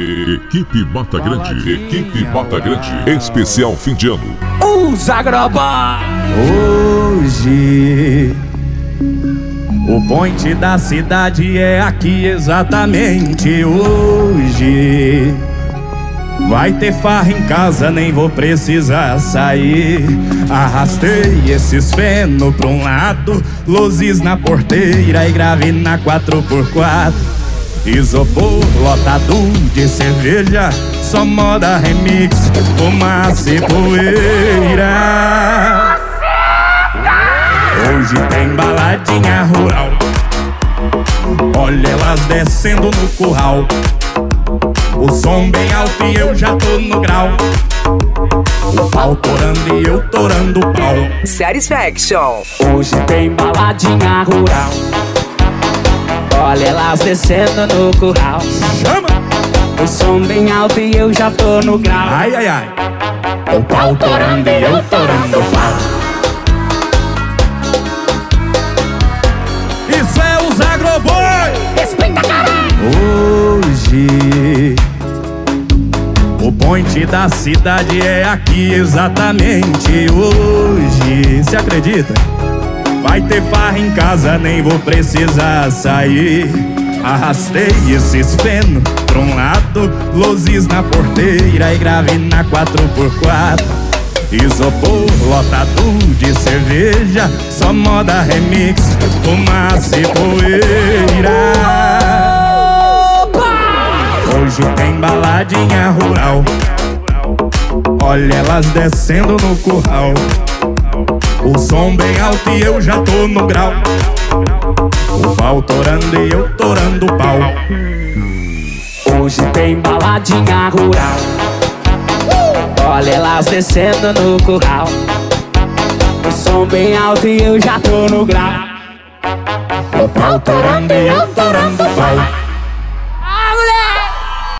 Equipe Mata Grande, Equipe Mata Grande, especial fim de ano. Os Agroboy. Hoje o point da cidade é aqui exatamente hoje. Vai ter farra em casa, nem vou precisar sair. Arrastei esses feno pra um lado, luzes na porteira e grave na 4x4. Isopor lotado de cerveja, só moda remix, fumaça e poeira. Hoje tem baladinha rural, olha elas descendo no curral. O som bem alto e eu já tô no grau. O pau torando e eu torando o pau. Satisfaction. Hoje tem baladinha rural, olha elas descendo no curral. Chama! O som bem alto e eu já tô no grau. Ai, ai, ai. O pau torando e eu torando o pau. Isso é os Agroboy. Respeita, caralho. Hoje o point da cidade é aqui exatamente hoje. Cê acredita? Vai ter farra em casa, nem vou precisar sair. Arrastei esses feno pra um lado, luzes na porteira e grave na 4x4. Isopor lotado de cerveja, só moda remix, fumaça e poeira. Hoje tem baladinha rural, olha elas descendo no curral. O som bem alto e eu já tô no grau. O pau torando e eu torando o pau. Hoje tem baladinha rural, olha elas descendo no curral. O som bem alto e eu já tô no grau. O pau torando e eu torando o pau.